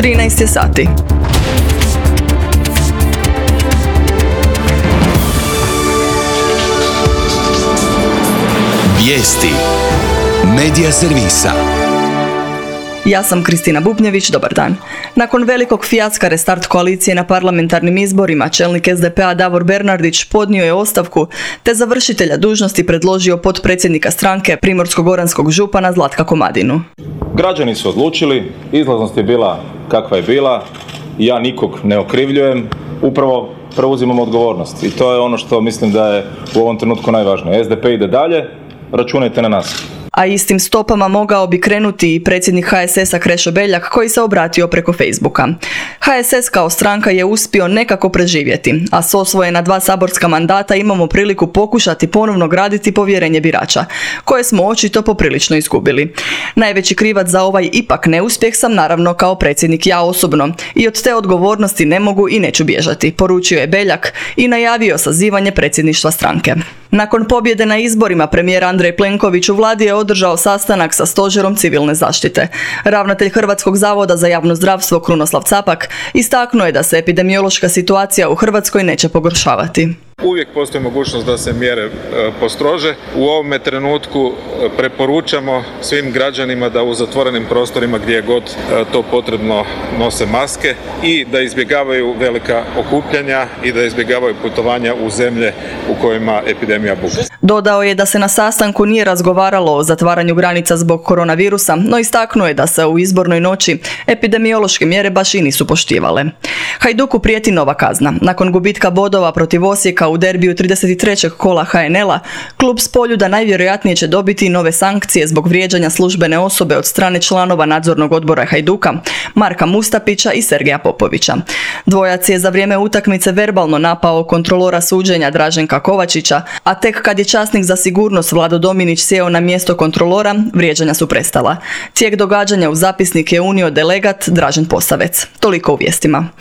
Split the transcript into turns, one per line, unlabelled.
13 je sati.
Vijesti Medija servisa.
Ja sam Kristina Bubnjević, dobar dan. Nakon velikog fijaska restart koalicije na parlamentarnim izborima, čelnik SDP-a Davor Bernardić podnio je ostavku, te za vršitelja dužnosti predložio potpredsjednika stranke primorsko-goranskog župana Zlatka Komadinu.
Građani su odlučili, izlaznost je bila kakva je bila, ja nikog ne okrivljujem, upravo preuzimam odgovornost i to je ono što mislim da je u ovom trenutku najvažnije. SDP ide dalje, računajte na nas.
A istim stopama mogao bi krenuti i predsjednik HSS-a Krešo Beljak, koji se obratio preko Facebooka. HSS kao stranka je uspio nekako preživjeti, a s osvojena 2 saborska mandata imamo priliku pokušati ponovno graditi povjerenje birača, koje smo očito poprilično izgubili. Najveći krivac za ovaj ipak neuspjeh sam naravno kao predsjednik ja osobno i od te odgovornosti ne mogu i neću bježati, poručio je Beljak i najavio sazivanje predsjedništva stranke. Nakon pobjede na izborima, premijer Andrej Plenković u vladi je održao sastanak sa Stožerom civilne zaštite. Ravnatelj Hrvatskog zavoda za javno zdravstvo Krunoslav Capak istaknuo je da se epidemiološka situacija u Hrvatskoj neće pogoršavati.
Uvijek postoji mogućnost da se mjere postrože. U ovome trenutku preporučamo svim građanima da u zatvorenim prostorima gdje je god to potrebno nose maske i da izbjegavaju velika okupljanja i da izbjegavaju putovanja u zemlje u kojima epidemija buka.
Dodao je da se na sastanku nije razgovaralo o zatvaranju granica zbog koronavirusa, no istaknuo je da se u izbornoj noći epidemiološke mjere baš i nisu poštivale. Hajduku prijeti nova kazna. Nakon gubitka bodova protiv Osijeka u derbiju 33. kola HNL-a, klub s Poljuda najvjerojatnije će dobiti nove sankcije zbog vrijeđanja službene osobe od strane članova nadzornog odbora Hajduka, Marka Mustapića i Sergeja Popovića. Dvojac je za vrijeme utakmice verbalno napao kontrolora suđenja Draženka Kovačića, a tek kad je časnik za sigurnost Vlado Dominić sjeo na mjesto kontrolora, vrijeđanja su prestala. Tijek događanja u zapisnik je unio delegat Dražen Posavec. Toliko u vijestima.